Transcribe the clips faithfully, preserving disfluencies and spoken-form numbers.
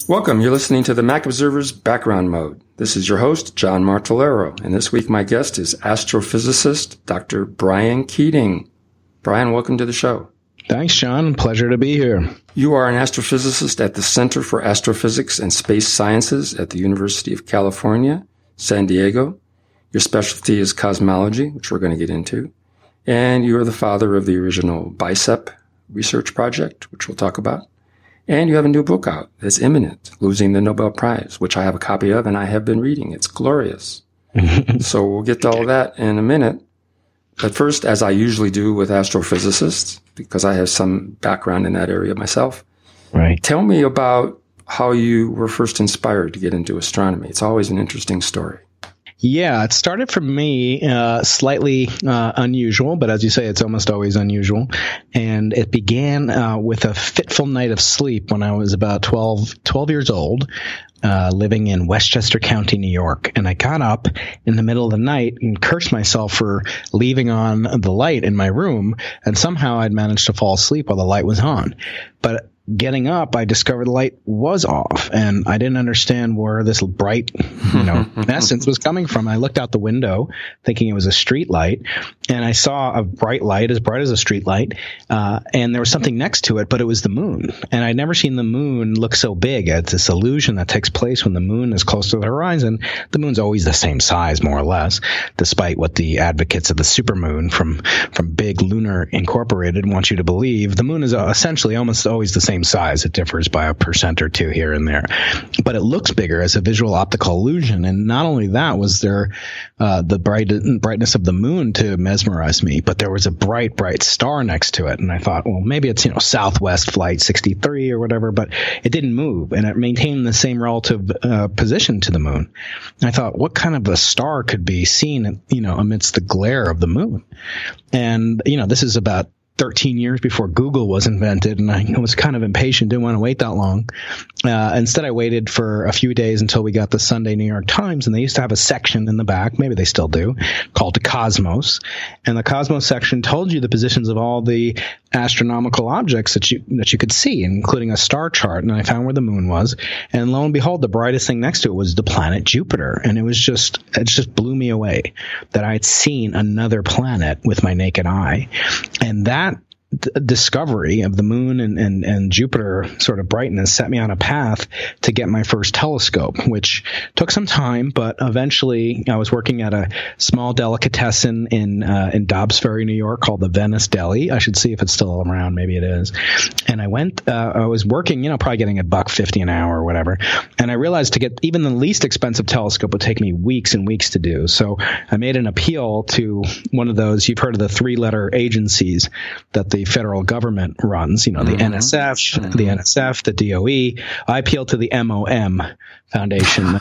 Welcome. You're listening to the Mac Observer's Background Mode. This is your host, John Martellero, and this week my guest is astrophysicist Doctor Brian Keating. Brian, welcome to the show. Thanks, John. Pleasure to be here. You are an astrophysicist at the Center for Astrophysics and Space Sciences at the University of California, San Diego. Your specialty is cosmology, which we're going to get into. And you are the father of the original BICEP research project, which we'll talk about. And you have a new book out that's imminent, Losing the Nobel Prize, which I have a copy of and I have been reading. It's glorious. So we'll get to all that in a minute. But first, as I usually do with astrophysicists, because I have some background in that area myself, right. Tell me about how you were first inspired to get into astronomy. It's always an interesting story. Yeah, it started for me uh, slightly uh, unusual, but as you say, it's almost always unusual. And it began uh, with a fitful night of sleep when I was about twelve, twelve years old, uh, living in Westchester County, New York. And I got up in the middle of the night and cursed myself for leaving on the light in my room. And somehow I'd managed to fall asleep while the light was on. But getting up, I discovered the light was off, and I didn't understand where this bright, you know, essence was coming from. I looked out the window thinking it was a street light, and I saw a bright light, as bright as a street light, uh, and there was something next to it, but it was the moon. And I'd never seen the moon look so big. It's this illusion that takes place when the moon is close to the horizon. The moon's always the same size, more or less, despite what the advocates of the supermoon from, from Big Lunar Incorporated want you to believe. The moon is essentially almost always the same size. It differs by a percent or two here and there, but it looks bigger as a visual optical illusion. And not only that was there uh, the bright brightness of the moon to mesmerize me, but there was a bright, bright star next to it. And I thought, well, maybe it's, you know, Southwest Flight sixty-three or whatever, but it didn't move, and it maintained the same relative uh, position to the moon. And I thought, what kind of a star could be seen, you know, amidst the glare of the moon? And, you know, this is about thirteen years before Google was invented, and I was kind of impatient, didn't want to wait that long. Uh, instead, I waited for a few days until we got the Sunday New York Times, and they used to have a section in the back, maybe they still do, called the Cosmos. And the Cosmos section told you the positions of all the astronomical objects that you that you could see, including a star chart. And I found where the moon was, and lo and behold, the brightest thing next to it was the planet Jupiter. And it was just, it just blew me away that I had seen another planet with my naked eye. And that discovery of the moon and, and, and Jupiter sort of brightness set me on a path to get my first telescope, which took some time, but eventually I was working at a small delicatessen in uh, in Dobbs Ferry, New York, called the Venice Deli. I should see if it's still around. Maybe it is. And I went, uh, I was working, you know, probably getting a buck fifty an hour or whatever. And I realized to get even the least expensive telescope would take me weeks and weeks to do. So I made an appeal to one of those, you've heard of the three-letter agencies that the federal government runs, you know, the mm-hmm. N S F, mm-hmm. the N S F, the D O E. I appealed to the M O M Foundation,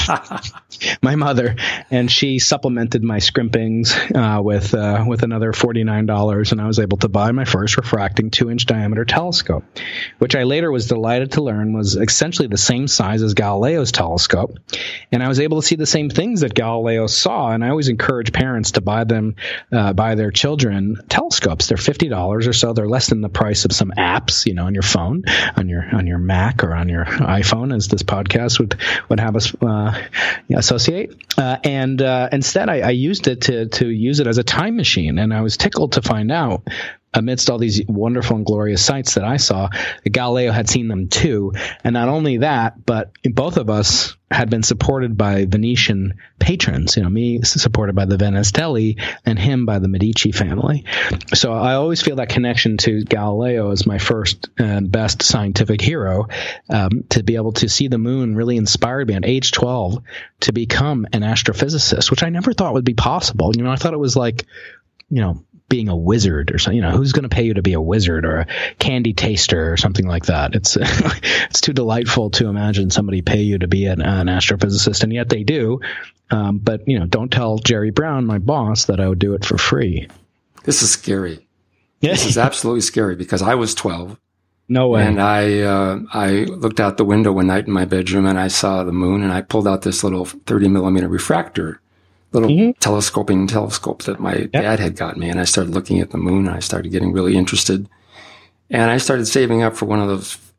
my mother, and she supplemented my scrimpings uh, with uh, with another forty-nine dollars, and I was able to buy my first refracting two-inch diameter telescope, which I later was delighted to learn was essentially the same size as Galileo's telescope, and I was able to see the same things that Galileo saw. And I always encourage parents to buy them, uh, buy their children telescopes. They're fifty dollars or so. They're less than the price of some apps, you know, on your phone, on your on your Mac or on your iPhone, as this podcast would would have us uh, associate. Uh, and uh, instead, I, I used it to to use it as a time machine, and I was tickled to find out, amidst all these wonderful and glorious sights that I saw, that Galileo had seen them too. And not only that, but both of us had been supported by Venetian patrons, you know, me supported by the Venice Deli and him by the Medici family. So I always feel that connection to Galileo as my first and best scientific hero. Um, to be able to see the moon really inspired me at age twelve to become an astrophysicist, which I never thought would be possible. You know, I thought it was like, you know, being a wizard or something. You know, who's going to pay you to be a wizard or a candy taster or something like that? It's it's too delightful to imagine somebody pay you to be an, an astrophysicist, and yet they do. Um, but, you know, don't tell Jerry Brown, my boss, that I would do it for free. This is scary. This is absolutely scary, because I was twelve. No way. And I uh, I looked out the window one night in my bedroom and I saw the moon, and I pulled out this little thirty millimeter refractor, little mm-hmm. telescoping telescope that my yep. dad had got me. And I started looking at the moon, and I started getting really interested. And I started saving up for one of those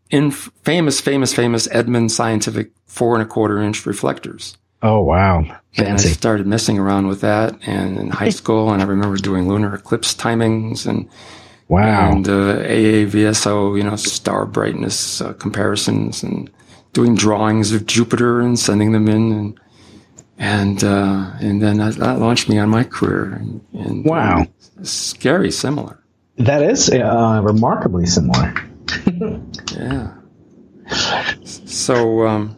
in famous, famous, famous Edmund scientific four and a quarter inch reflectors. Oh, wow. Fancy. And I started messing around with that and in high school, and I remember doing lunar eclipse timings and wow. and uh, A A V S O, you know, star brightness uh, comparisons, and doing drawings of Jupiter and sending them in, and and uh, and then that, that launched me on my career. And, and wow, uh, scary similar. That is uh, remarkably similar. Yeah. So. Um,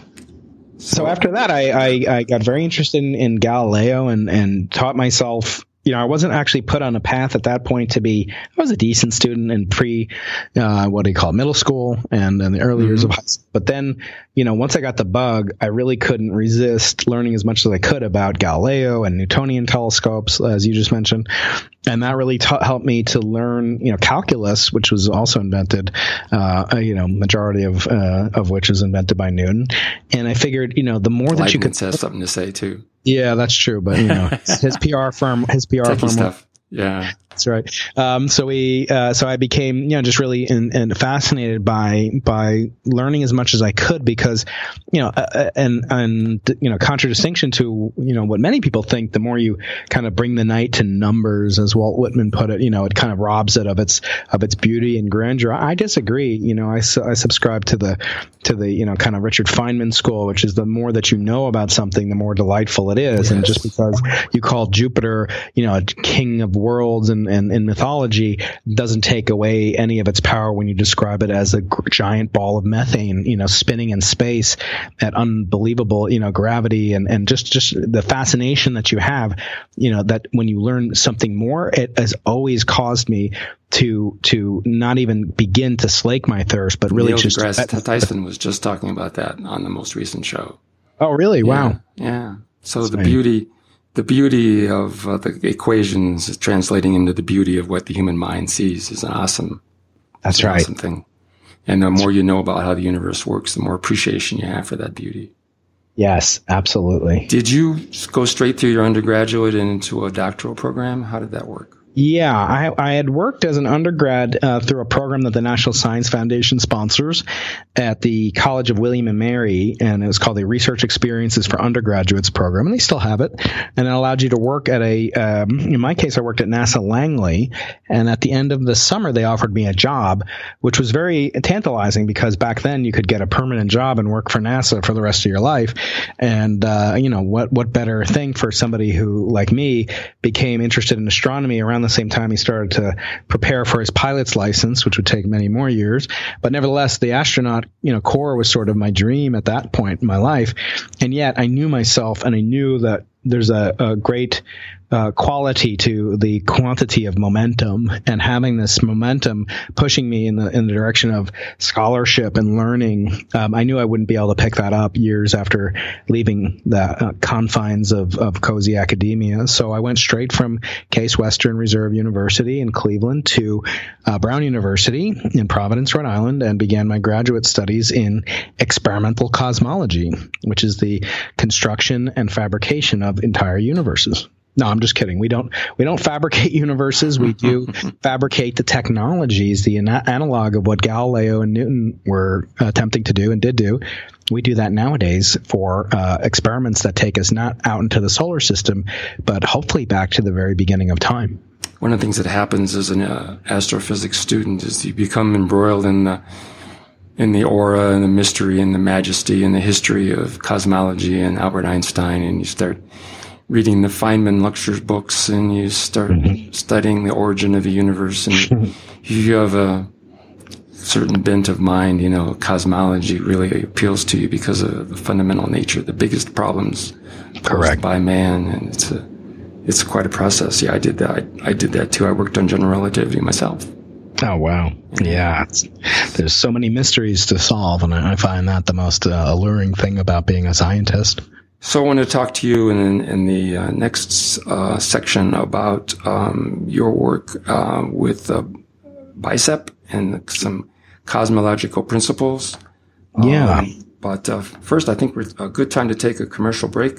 So after that, I, I, I got very interested in, in Galileo and, and taught myself, you know, I wasn't actually put on a path at that point to be, I was a decent student in pre, uh, what do you call it, middle school and in the early mm-hmm. years of high school. But then, you know, once I got the bug, I really couldn't resist learning as much as I could about Galileo and Newtonian telescopes, as you just mentioned. And that really ta- helped me to learn, you know, calculus, which was also invented, uh, you know, majority of, uh, of which is invented by Newton. And I figured, you know, the more that Leibniz you could has something to say too. Yeah, that's true. But, you know, his P R firm, his P R Techie firm. stuff. Yeah. That's right. Um, so we, uh, so I became, you know, just really in, in fascinated by, by learning as much as I could because, you know, uh, and, and, you know, contradistinction to, you know, what many people think, the more you kind of bring the night to numbers, as Walt Whitman put it, you know, it kind of robs it of its, of its beauty and grandeur. I disagree. You know, I, I subscribe to the, to the, you know, kind of Richard Feynman school, which is the more that you know about something, the more delightful it is. Yes. And just because you call Jupiter, you know, a king of worlds and, and in mythology doesn't take away any of its power when you describe it as a g- giant ball of methane, you know, spinning in space at unbelievable, you know, gravity and, and just, just the fascination that you have, you know, that when you learn something more, it has always caused me to, to not even begin to slake my thirst, but really Neil just. deGrasse Tyson was just talking about that on the most recent show. Oh, really? Wow. Yeah. yeah. So That's the funny. beauty, The beauty of uh, the equations translating into the beauty of what the human mind sees is an awesome, That's an right. awesome thing. And the more you know about how the universe works, the more appreciation you have for that beauty. Yes, absolutely. Did you go straight through your undergraduate and into a doctoral program? How did that work? Yeah, I, I had worked as an undergrad uh, through a program that the National Science Foundation sponsors at the College of William and Mary, and it was called the Research Experiences for Undergraduates program, and they still have it. And it allowed you to work at a, um, in my case, I worked at NASA Langley, and at the end of the summer, they offered me a job, which was very tantalizing because back then you could get a permanent job and work for NASA for the rest of your life. And, uh, you know, what, what better thing for somebody who, like me, became interested in astronomy around the same time he started to prepare for his pilot's license, which would take many more years. But nevertheless, the astronaut, you know, corps was sort of my dream at that point in my life. And yet I knew myself and I knew that there's a, a great uh, quality to the quantity of momentum, and having this momentum pushing me in the in the direction of scholarship and learning. Um, I knew I wouldn't be able to pick that up years after leaving the uh, confines of, of cozy academia. So I went straight from Case Western Reserve University in Cleveland to uh, Brown University in Providence, Rhode Island, and began my graduate studies in experimental cosmology, which is the construction and fabrication of entire universes. No, I'm just kidding. We don't we don't fabricate universes. We do fabricate the technologies, the ana- analog of what Galileo and Newton were attempting to do and did do. We do that nowadays for uh, experiments that take us not out into the solar system, but hopefully back to the very beginning of time. One of the things that happens as an uh, astrophysics student is you become embroiled in the in the aura and the mystery and the majesty and the history of cosmology and Albert Einstein, and you start reading the Feynman lecture books, and you start mm-hmm. studying the origin of the universe, and you have a certain bent of mind. You know, cosmology really appeals to you because of the fundamental nature, the biggest problems Correct. posed by man, and it's a it's quite a process. Yeah, I did that. I, I did that too. I worked on general relativity myself. Oh, wow. Yeah. It's, there's so many mysteries to solve, and I, I find that the most uh, alluring thing about being a scientist. So I want to talk to you in, in the uh, next uh, section about um, your work uh, with uh, BICEP and some cosmological principles. Yeah. Um, but uh, first, I think we're a good time to take a commercial break.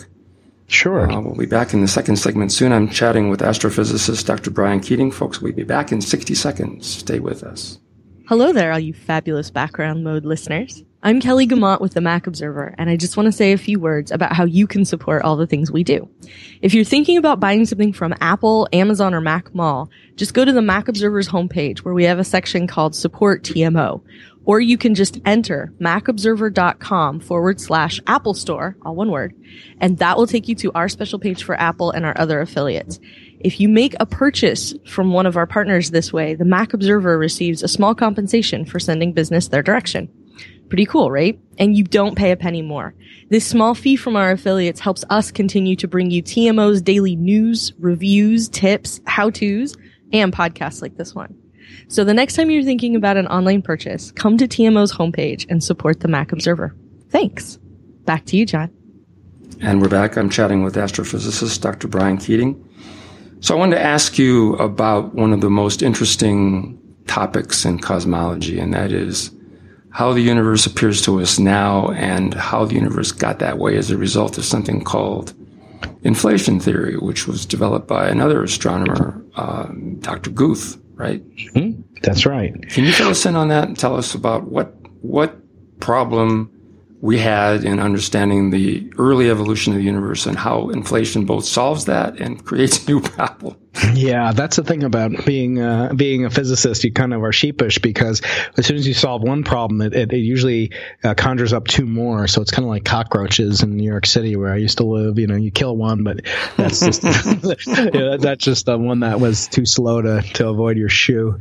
Sure. Uh, we'll be back in the second segment soon. I'm chatting with astrophysicist Doctor Brian Keating. Folks, we'll be back in sixty seconds. Stay with us. Hello there, all you fabulous background mode listeners. I'm Kelly Guimont with the Mac Observer, and I just want to say a few words about how you can support all the things we do. If you're thinking about buying something from Apple, Amazon, or Mac Mall, just go to the Mac Observer's homepage where we have a section called Support T M O. Or you can just enter macobserver.com forward slash Apple Store, all one word, and that will take you to our special page for Apple and our other affiliates. If you make a purchase from one of our partners this way, the Mac Observer receives a small compensation for sending business their direction. Pretty cool, right? And you don't pay a penny more. This small fee from our affiliates helps us continue to bring you T M O's daily news, reviews, tips, how-tos, and podcasts like this one. So the next time you're thinking about an online purchase, come to T M O's homepage and support the Mac Observer. Thanks. Back to you, John. And we're back. I'm chatting with astrophysicist Doctor Brian Keating. So I wanted to ask you about one of the most interesting topics in cosmology, and that is how the universe appears to us now and how the universe got that way as a result of something called inflation theory, which was developed by another astronomer, um, Doctor Guth, right? Mm-hmm. That's right. Can you fill us in on that and tell us about what what problem we had in understanding the early evolution of the universe and how inflation both solves that and creates new problems? Yeah, that's the thing about being uh, being a physicist. You kind of are sheepish because as soon as you solve one problem, it, it, it usually uh, conjures up two more. So it's kind of like cockroaches in New York City where I used to live. You know, you kill one, but that's just yeah, that's just the one that was too slow to, to avoid your shoe.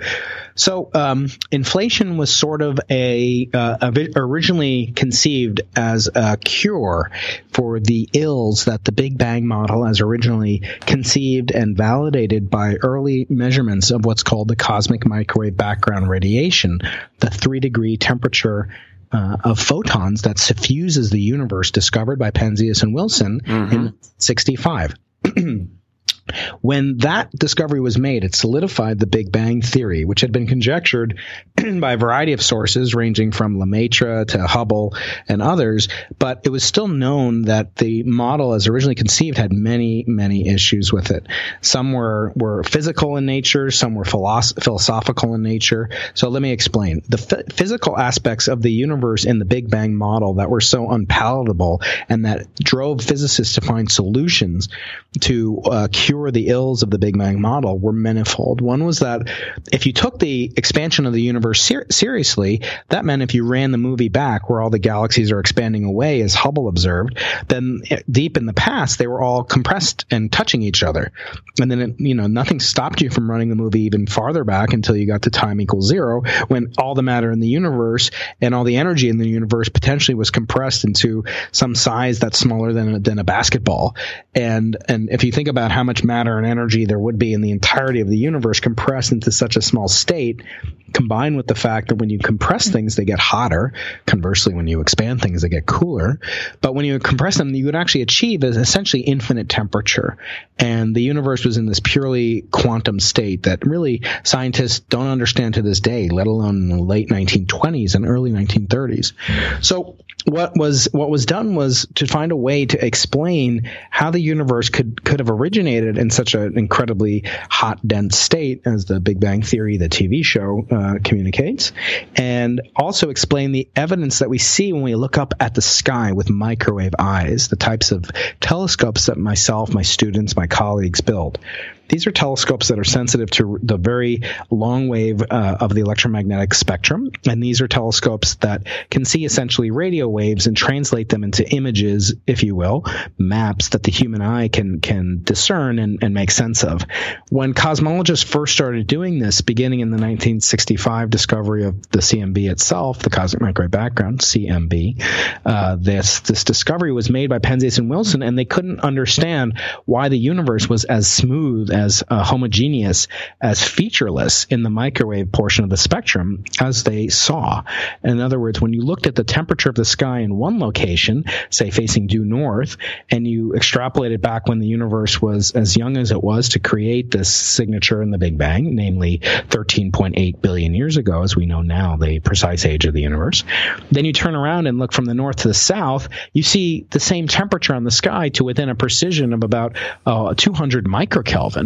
So um, inflation was sort of a, uh, a originally conceived as a cure for the ills that the Big Bang model has originally conceived and validated by early measurements of what's called the cosmic microwave background radiation, the three-degree temperature uh, of photons that suffuses the universe discovered by Penzias and Wilson mm-hmm. in sixty-five. When that discovery was made, it solidified the Big Bang theory, which had been conjectured by a variety of sources ranging from Lemaitre to Hubble and others, but it was still known that the model as originally conceived had many, many issues with it. Some were, were physical in nature, some were philosoph- philosophical in nature. So let me explain. The f- physical aspects of the universe in the Big Bang model that were so unpalatable and that drove physicists to find solutions to uh, cure the ills of the Big Bang model were manifold. One was that if you took the expansion of the universe ser- seriously, that meant if you ran the movie back where all the galaxies are expanding away, as Hubble observed, then deep in the past, they were all compressed and touching each other. And then, it, you know, nothing stopped you from running the movie even farther back until you got to time equals zero, when all the matter in the universe and all the energy in the universe potentially was compressed into some size that's smaller than a, than a basketball. And, and if you think about how much matter and energy there would be in the entirety of the universe compressed into such a small state, combined with the fact that when you compress things, they get hotter. Conversely, when you expand things, they get cooler. But when you compress them, you would actually achieve essentially infinite temperature. And the universe was in this purely quantum state that really scientists don't understand to this day, let alone in the late nineteen twenties and early nineteen thirties. So what was what was done was to find a way to explain how the universe could could have originated in such an incredibly hot, dense state as the Big Bang Theory, the T V show, uh, communicates, and also explain the evidence that we see when we look up at the sky with microwave eyes, the types of telescopes that myself, my students, my colleagues build. These are telescopes that are sensitive to the very long wave uh, of the electromagnetic spectrum, and these are telescopes that can see essentially radio waves and translate them into images, if you will, maps that the human eye can can discern and, and make sense of. When cosmologists first started doing this, beginning in the nineteen sixty-five discovery of the C M B itself, the cosmic microwave background, C M B, uh, this this discovery was made by Penzias and Wilson, and they couldn't understand why the universe was as smooth, as uh, homogeneous, as featureless in the microwave portion of the spectrum as they saw. In other words, when you looked at the temperature of the sky in one location, say facing due north, and you extrapolated back when the universe was as young as it was to create this signature in the Big Bang, namely thirteen point eight billion years ago, as we know now, the precise age of the universe, then you turn around and look from the north to the south, you see the same temperature on the sky to within a precision of about uh, two hundred microkelvin.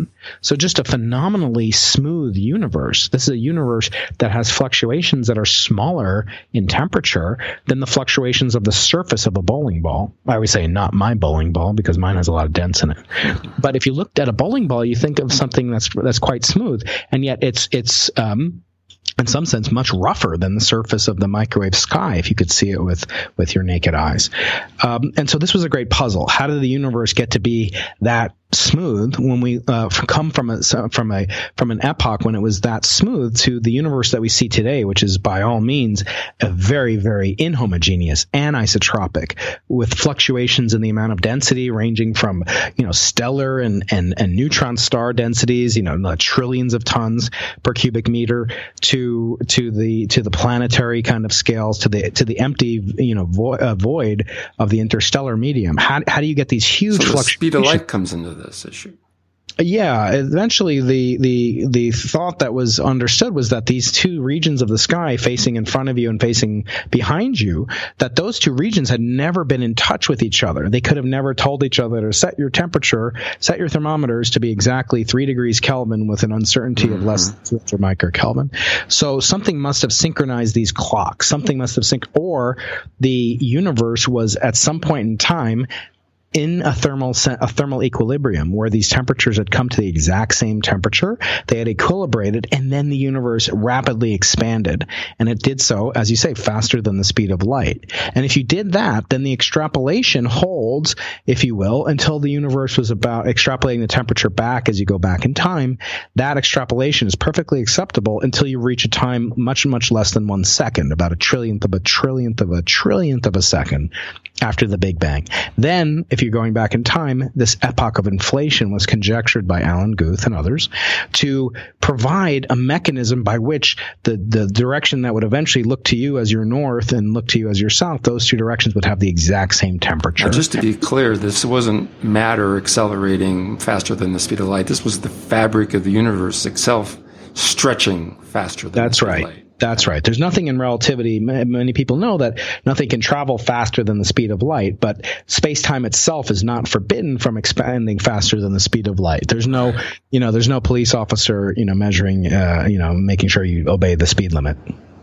one. So just a phenomenally smooth universe. This is a universe that has fluctuations that are smaller in temperature than the fluctuations of the surface of a bowling ball. I always say not my bowling ball because mine has a lot of dents in it. But if you looked at a bowling ball, you think of something that's that's quite smooth, and yet it's it's um, in some sense much rougher than the surface of the microwave sky if you could see it with with your naked eyes. Um, and so this was a great puzzle. How did the universe get to be that smooth when we uh, come from a from a from an epoch when it was that smooth to the universe that we see today, which is by all means a very, very inhomogeneous, anisotropic, with fluctuations in the amount of density ranging from, you know, stellar and and, and neutron star densities, you know, trillions of tons per cubic meter, to to the to the planetary kind of scales, to the to the empty, you know, vo- uh, void of the interstellar medium. How how do you get these huge so the fluctuations? Speed of light comes into this issue. Yeah, eventually the, the the thought that was understood was that these two regions of the sky facing in front of you and facing behind you, that those two regions had never been in touch with each other. They could have never told each other to set your temperature, set your thermometers to be exactly three degrees Kelvin with an uncertainty mm-hmm. of less than two hundred microkelvin. So something must have synchronized these clocks. Something must have sync, or the universe was at some point in time in a thermal a thermal equilibrium where these temperatures had come to the exact same temperature, they had equilibrated, and then the universe rapidly expanded. And it did so, as you say, faster than the speed of light. And if you did that, then the extrapolation holds, if you will, until the universe was about extrapolating the temperature back as you go back in time. That extrapolation is perfectly acceptable until you reach a time much, much less than one second, about a trillionth of a trillionth of a trillionth of a second after the Big Bang. Then, if you're going back in time, this epoch of inflation was conjectured by Alan Guth and others to provide a mechanism by which the, the direction that would eventually look to you as your north and look to you as your south, those two directions would have the exact same temperature. Now, just to be clear, this wasn't matter accelerating faster than the speed of light. This was the fabric of the universe itself stretching faster than That's the speed right. of light. That's right. There's nothing in relativity. Many people know that nothing can travel faster than the speed of light, but space-time itself is not forbidden from expanding faster than the speed of light. There's no, you know, there's no police officer, you know, measuring, uh, you know, making sure you obey the speed limit.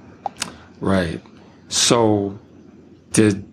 Right. So did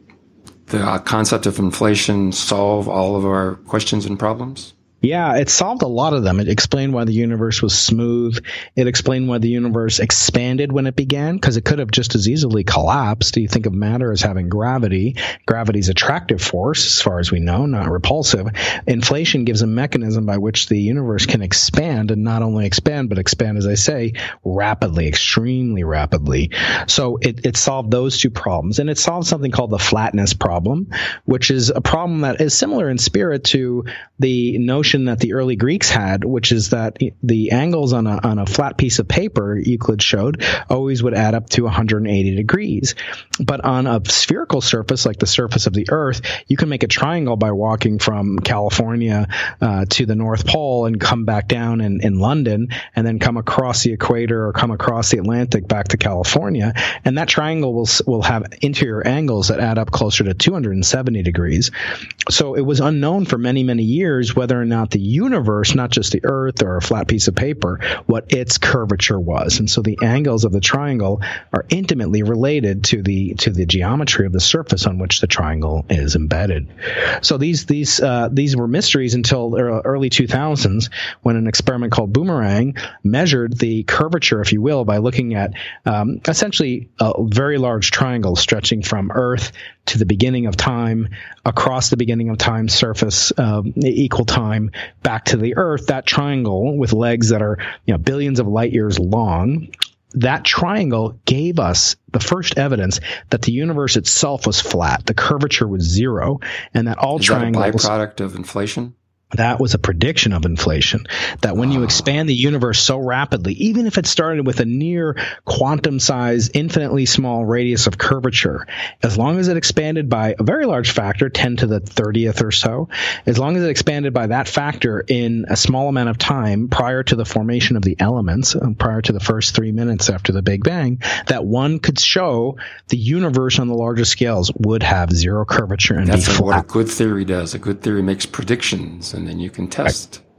the concept of inflation solve all of our questions and problems? Yeah, it solved a lot of them. It explained why the universe was smooth. It explained why the universe expanded when it began, because it could have just as easily collapsed. You think of matter as having gravity. Gravity's attractive force, as far as we know, not repulsive. Inflation gives a mechanism by which the universe can expand, and not only expand, but expand, as I say, rapidly, extremely rapidly. So it, it solved those two problems. And it solved something called the flatness problem, which is a problem that is similar in spirit to the notion that the early Greeks had, which is that the angles on a on a flat piece of paper, Euclid showed, always would add up to one hundred eighty degrees. But on a spherical surface, like the surface of the Earth, you can make a triangle by walking from California uh, to the North Pole and come back down in, in London, and then come across the equator or come across the Atlantic back to California. And that triangle will will have interior angles that add up closer to two hundred seventy degrees. So it was unknown for many, many years whether or not the universe, not just the Earth or a flat piece of paper, what its curvature was. And so the angles of the triangle are intimately related to the to the geometry of the surface on which the triangle is embedded. So these these uh, these were mysteries until early two thousands, when an experiment called Boomerang measured the curvature, if you will, by looking at um, essentially a very large triangle stretching from Earth to the beginning of time, across the beginning of time surface, um, equal time, back to the Earth. That triangle with legs that are, you know, billions of light years long, that triangle gave us the first evidence that the universe itself was flat. The curvature was zero, and that all Is triangles. Is that a byproduct of inflation? That was a prediction of inflation, that when you expand the universe so rapidly, even if it started with a near quantum size, infinitely small radius of curvature, as long as it expanded by a very large factor, ten to the thirtieth or so, as long as it expanded by that factor in a small amount of time prior to the formation of the elements, prior to the first three minutes after the Big Bang, that one could show the universe on the larger scales would have zero curvature and That's be flat. What a good theory does. A good theory makes predictions, and then you can test.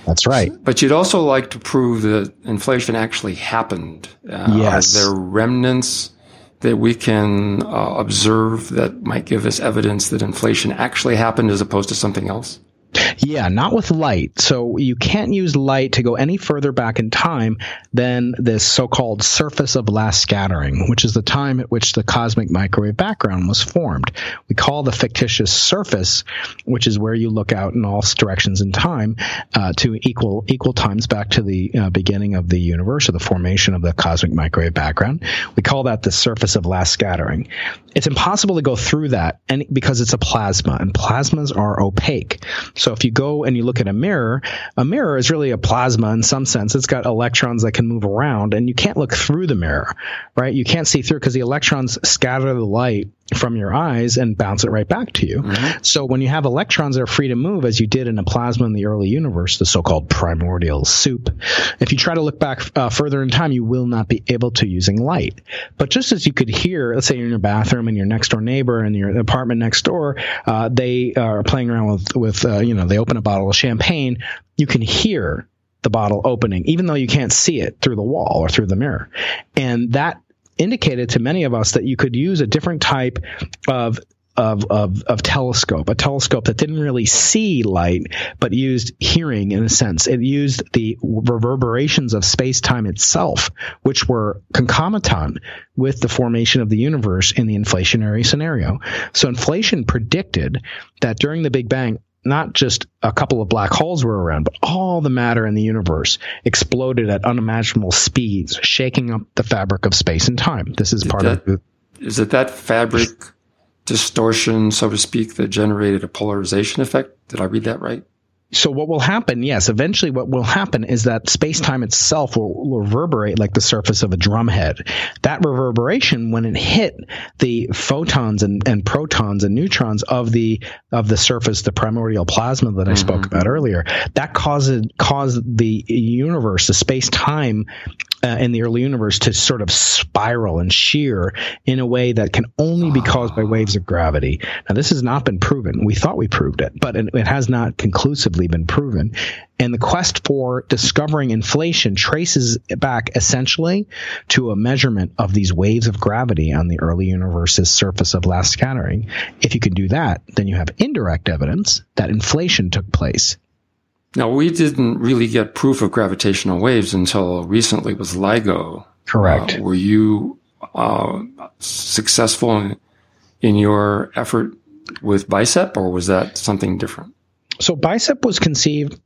That's right. But you'd also like to prove that inflation actually happened. Uh, Yes. Are there remnants that we can uh, observe that might give us evidence that inflation actually happened as opposed to something else? Yeah, not with light. So you can't use light to go any further back in time than this so-called surface of last scattering, which is the time at which the cosmic microwave background was formed. We call the fictitious surface, which is where you look out in all directions in time, uh, to equal equal times back to the uh, beginning of the universe or the formation of the cosmic microwave background. We call that the surface of last scattering. It's impossible to go through that and because it's a plasma, and plasmas are opaque. So if you go and you look at a mirror, a mirror is really a plasma in some sense. It's got electrons that can move around, and you can't look through the mirror, right? You can't see through because the electrons scatter the light from your eyes and bounce it right back to you. Mm-hmm. So when you have electrons that are free to move, as you did in a plasma in the early universe, the so-called primordial soup, if you try to look back uh, further in time, you will not be able to using light. But just as you could hear, let's say you're in your bathroom and your next door neighbor and your apartment next door, uh, they are playing around with, with uh, you know, they open a bottle of champagne, you can hear the bottle opening, even though you can't see it through the wall or through the mirror. And that indicated to many of us that you could use a different type of Of, of of telescope, a telescope that didn't really see light, but used hearing in a sense. It used the reverberations of space-time itself, which were concomitant with the formation of the universe in the inflationary scenario. So inflation predicted that during the Big Bang, not just a couple of black holes were around, but all the matter in the universe exploded at unimaginable speeds, shaking up the fabric of space and time. This is Did part that, of the... Is it that fabric distortion, so to speak, that generated a polarization effect? Did I read that right? So what will happen, yes, eventually what will happen is that space-time itself will reverberate like the surface of a drumhead. That reverberation, when it hit the photons and, and protons and neutrons of the of the surface, the primordial plasma that I mm-hmm. spoke about earlier, that caused, caused the universe, the space-time uh, in the early universe to sort of spiral and shear in a way that can only be caused by waves of gravity. Now, this has not been proven. We thought we proved it, but it, it has not conclusively been proven. And the quest for discovering inflation traces back essentially to a measurement of these waves of gravity on the early universe's surface of last scattering. If you can do that, then you have indirect evidence that inflation took place. Now, we didn't really get proof of gravitational waves until recently with LIGO. Correct. Uh, were you uh, successful in, in your effort with BICEP, or was that something different? So BICEP was conceived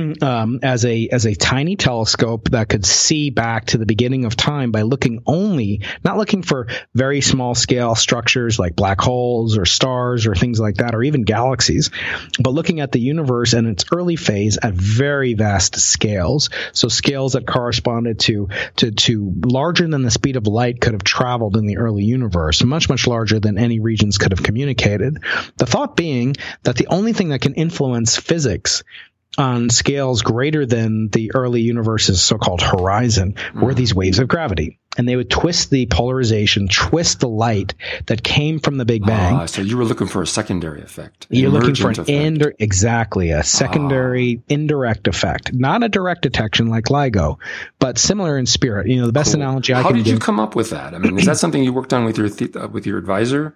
um, as a as a tiny telescope that could see back to the beginning of time by looking only, not looking for very small scale structures like black holes or stars or things like that, or even galaxies, but looking at the universe in its early phase at very vast scales. So scales that corresponded to to to larger than the speed of light could have traveled in the early universe, much much larger than any regions could have communicated. The thought being that the only thing that can influence physics on scales greater than the early universe's so-called horizon were these waves of gravity. And they would twist the polarization, twist the light that came from the Big Bang. Ah, so you were looking for a secondary effect. You're looking for an effect. Indi- exactly a secondary ah. indirect effect, not a direct detection like LIGO, but similar in spirit. You know, the best cool. analogy I How can did give. you come up with that? I mean, is that something you worked on with your th- uh, with your advisor?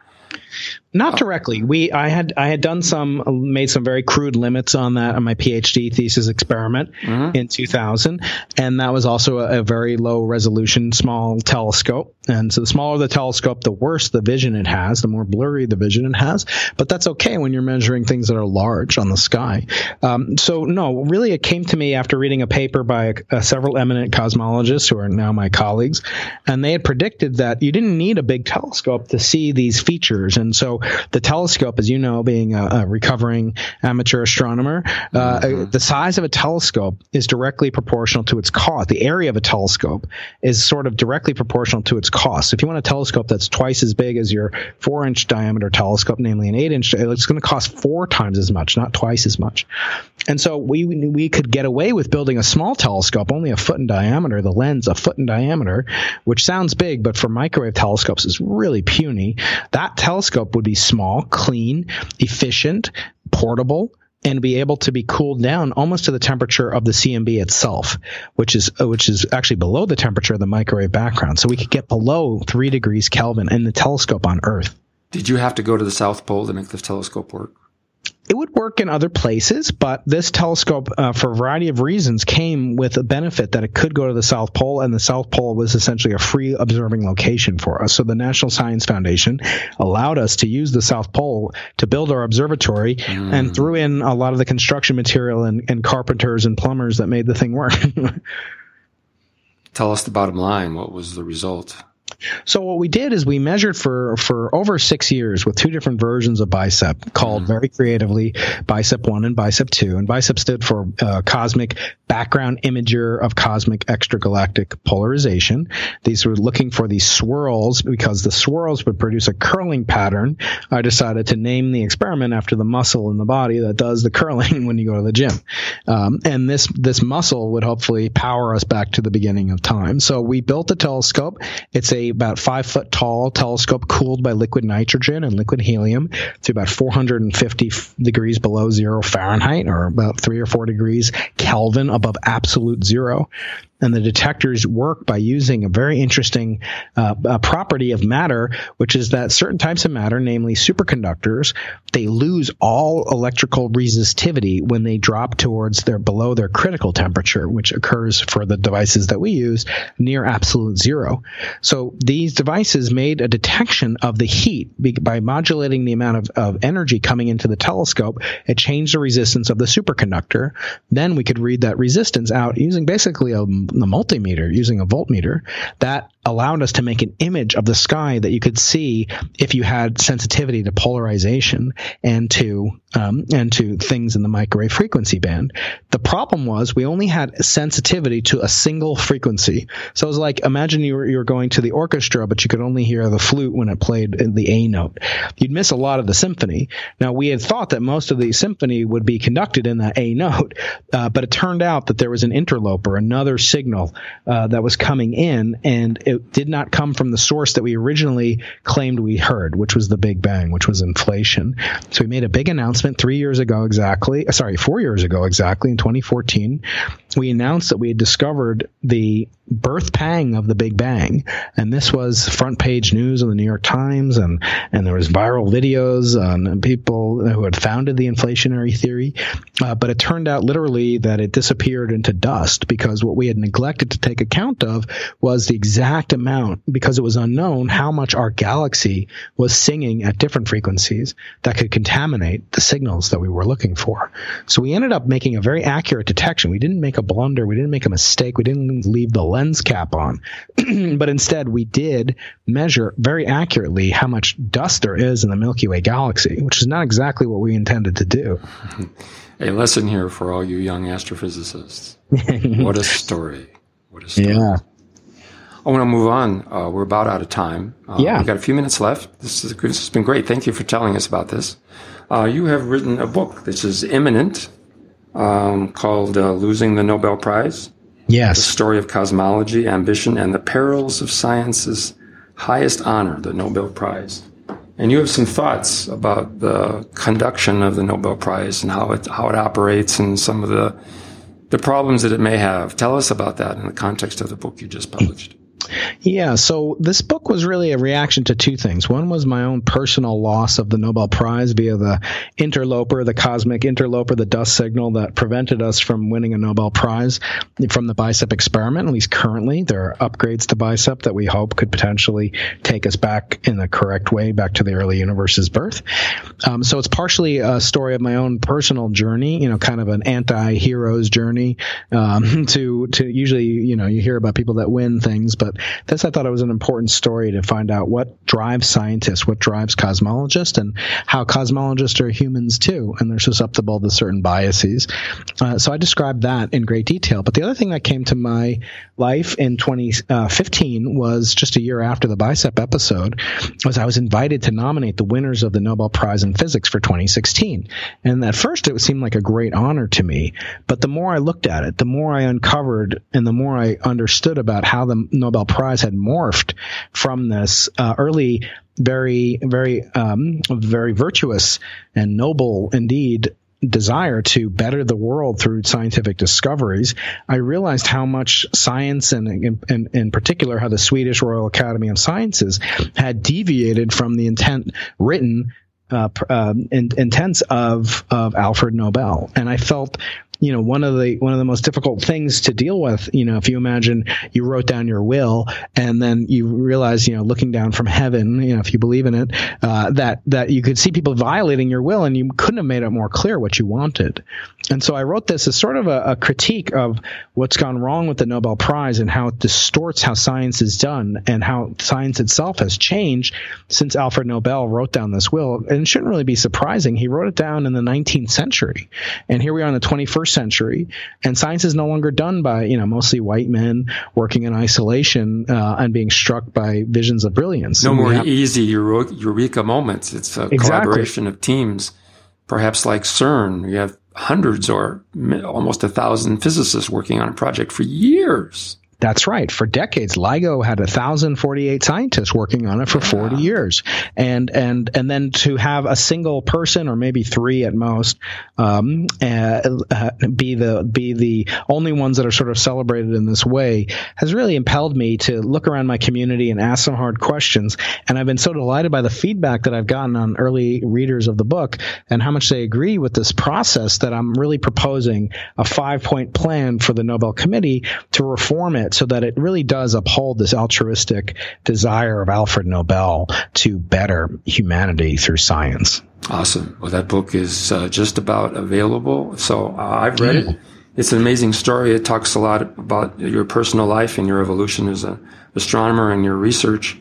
Not directly. We I had I had done some made some very crude limits on that on my PhD thesis experiment mm-hmm. in two thousand, and that was also a, a very low resolution small telescope. And so the smaller the telescope, the worse the vision it has, the more blurry the vision it has. But that's okay when you're measuring things that are large on the sky. Um, so no, really, it came to me after reading a paper by uh, several eminent cosmologists who are now my colleagues, and they had predicted that you didn't need a big telescope to see these features. And so the telescope, as you know, being a, a recovering amateur astronomer, uh, mm-hmm. the size of a telescope is directly proportional to its cost. The area of a telescope is sort of directly proportional to its cost. So if you want a telescope that's twice as big as your four-inch diameter telescope, namely an eight-inch, it's going to cost four times as much, not twice as much. And so we we could get away with building a small telescope, only a foot in diameter, the lens a foot in diameter, which sounds big, but for microwave telescopes is really puny. That telescope would be small, clean, efficient, portable, and be able to be cooled down almost to the temperature of the C M B itself, which is uh, which is actually below the temperature of the microwave background. So we could get below three degrees Kelvin in the telescope on Earth. Did you have to go to the South Pole to make this telescope work? It would work in other places, but this telescope, uh, for a variety of reasons, came with a benefit that it could go to the South Pole, and the South Pole was essentially a free observing location for us. So the National Science Foundation allowed us to use the South Pole to build our observatory mm. and threw in a lot of the construction material and, and carpenters and plumbers that made the thing work. Tell us the bottom line. What was the result? So what we did is we measured for, for over six years with two different versions of BICEP called very creatively BICEP one and BICEP two. And BICEP stood for uh, Cosmic Background Imager of Cosmic Extragalactic Polarization. These were looking for these swirls because the swirls would produce a curling pattern. I decided to name the experiment after the muscle in the body that does the curling when you go to the gym. Um, and this, this muscle would hopefully power us back to the beginning of time. So we built the telescope. It's a about five foot tall telescope cooled by liquid nitrogen and liquid helium to about four hundred fifty degrees below zero Fahrenheit, or about three or four degrees Kelvin above absolute zero. And the detectors work by using a very interesting uh, a property of matter, which is that certain types of matter, namely superconductors, they lose all electrical resistivity when they drop towards their below their critical temperature, which occurs for the devices that we use near absolute zero. So these devices made a detection of the heat by modulating the amount of, of energy coming into the telescope. It changed the resistance of the superconductor. Then we could read that resistance out using basically a the multimeter, using a voltmeter. That allowed us to make an image of the sky that you could see if you had sensitivity to polarization and to um, and to things in the microwave frequency band. The problem was we only had sensitivity to a single frequency. So it was like, imagine you were, you were going to the orchestra, but you could only hear the flute when it played the A note. You'd miss a lot of the symphony. Now, we had thought that most of the symphony would be conducted in that A note, uh, but it turned out that there was an interloper, another signal uh, that was coming in, and it did not come from the source that we originally claimed we heard, which was the Big Bang, which was inflation. So we made a big announcement three years ago exactly, sorry, four years ago exactly, in twenty fourteen. We announced that we had discovered the birth pang of the Big Bang, and this was front page news in the New York Times, and, and there was viral videos on people who had founded the inflationary theory, uh, but it turned out literally that it disappeared into dust because what we had neglected to take account of was the exact amount, because it was unknown how much our galaxy was singing at different frequencies that could contaminate the signals that we were looking for. So we ended up making a very accurate detection. We didn't make a blunder. We didn't make a mistake. We didn't leave the lens cap on, but instead we did measure very accurately how much dust there is in the Milky Way galaxy, which is not exactly what we intended to do. A lesson here for all you young astrophysicists. What a story. What a story. Yeah. I want to move on. Uh, we're about out of time. Uh, yeah. We've got a few minutes left. This, is, this has been great. Thank you for telling us about this. Uh, you have written a book. This is imminent, um, called uh, Losing the Nobel Prize. Yes. The story of cosmology, ambition, and the perils of science's highest honor, the Nobel Prize. And you have some thoughts about the conduction of the Nobel Prize and how it how it operates and some of the the problems that it may have. Tell us about that in the context of the book you just published. Yeah, so this book was really a reaction to two things. One was my own personal loss of the Nobel Prize via the interloper, the cosmic interloper, the dust signal that prevented us from winning a Nobel Prize from the BICEP experiment, at least currently. There are upgrades to BICEP that we hope could potentially take us back in the correct way, back to the early universe's birth. Um, so it's partially a story of my own personal journey, you know, kind of an anti-hero's journey um, to, to usually, you know, you hear about people that win things, but this, I thought it was an important story to find out what drives scientists, what drives cosmologists, and how cosmologists are humans too, and they're susceptible to certain biases. Uh, so I described that in great detail. But the other thing that came to my life in twenty fifteen was just a year after the BICEP episode, was I was invited to nominate the winners of the Nobel Prize in Physics for twenty sixteen. And at first it seemed like a great honor to me, but the more I looked at it, the more I uncovered and the more I understood about how the Nobel Prize had morphed from this uh, early, very, very, um, very virtuous and noble indeed desire to better the world through scientific discoveries, I realized how much science, and in, in, in particular how the Swedish Royal Academy of Sciences had deviated from the intent written uh, uh, in, intents of of Alfred Nobel. And I felt, you know, one of the one of the most difficult things to deal with, you know, if you imagine you wrote down your will and then you realize, you know, looking down from heaven, you know, if you believe in it, uh, that that you could see people violating your will and you couldn't have made it more clear what you wanted. And so I wrote this as sort of a, a critique of what's gone wrong with the Nobel Prize and how it distorts how science is done and how science itself has changed since Alfred Nobel wrote down this will. And it shouldn't really be surprising. He wrote it down in the nineteenth century. And here we are in the twenty-first century, and science is no longer done by, you know, mostly white men working in isolation uh, and being struck by visions of brilliance. No and more have, easy euro- eureka moments. It's a exactly. collaboration of teams, perhaps like CERN. You have hundreds or almost a thousand physicists working on a project for years. That's right. For decades, LIGO had one thousand forty-eight scientists working on it for forty yeah. years. And, and, and then to have a single person, or maybe three at most, um, uh, uh, be the, be the only ones that are sort of celebrated in this way has really impelled me to look around my community and ask some hard questions. And I've been so delighted by the feedback that I've gotten on early readers of the book and how much they agree with this process that I'm really proposing a five point plan for the Nobel Committee to reform it, so that it really does uphold this altruistic desire of Alfred Nobel to better humanity through science. Awesome. Well, that book is uh, just about available. So uh, I've read it. It's an amazing story. It talks a lot about your personal life and your evolution as an astronomer and your research.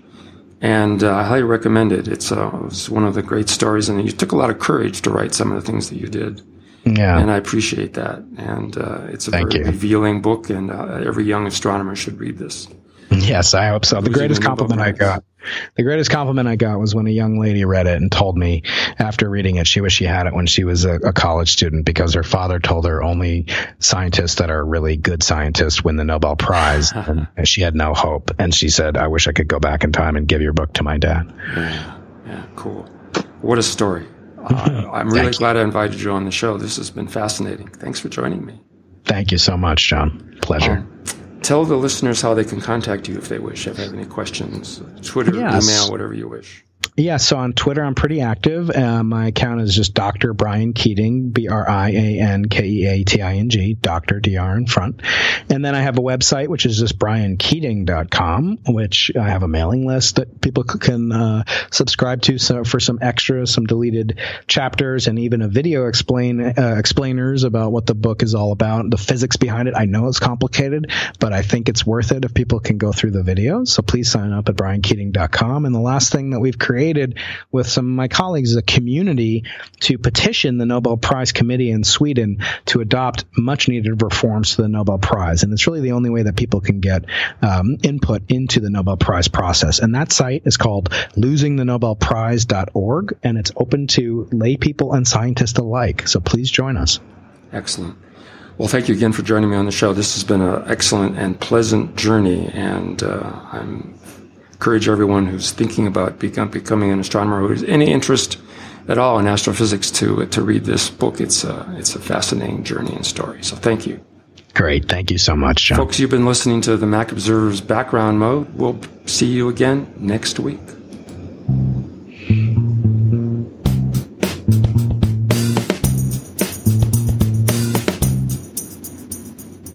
And uh, I highly recommend it. It's, uh, it's one of the great stories. And you took a lot of courage to write some of the things that you did. Yeah. And I appreciate that. And uh, it's a Thank very you. revealing book, and uh, every young astronomer should read this. Yes, I hope so. The greatest compliment I got, the greatest compliment I got was when a young lady read it and told me after reading it, she wished she had it when she was a, a college student, because her father told her only scientists that are really good scientists win the Nobel Prize, and she had no hope. And she said, "I wish I could go back in time and give your book to my dad." Yeah, yeah, cool. What a story. Uh, I'm really glad I invited you on the show. This has been fascinating. Thanks for joining me. Thank you so much, John. Pleasure. Um, tell the listeners how they can contact you if they wish, if they have any questions. Twitter, yes. email, whatever you wish. Yeah, so on Twitter, I'm pretty active. Uh, my account is just Doctor Brian Keating, B R I A N K E A T I N G, Doctor D R in front. And then I have a website, which is just brian keating dot com, which I have a mailing list that people can uh, subscribe to so for some extras, some deleted chapters, and even a video explain uh, explainers about what the book is all about, the physics behind it. I know it's complicated, but I think it's worth it if people can go through the videos. So please sign up at brian keating dot com. And the last thing that we've created with some of my colleagues is a community to petition the Nobel Prize Committee in Sweden to adopt much needed reforms to the Nobel Prize. And it's really the only way that people can get um, input into the Nobel Prize process. And that site is called losing the nobel prize dot org, and it's open to lay people and scientists alike. So please join us. Excellent. Well, thank you again for joining me on the show. This has been an excellent and pleasant journey, and uh, I'm encourage everyone who's thinking about become, becoming an astronomer, who has any interest at all in astrophysics, to to read this book. It's a, it's a fascinating journey and story. So thank you. Great. Thank you so much, John. Folks, you've been listening to the Mac Observer's Background Mode. We'll see you again next week.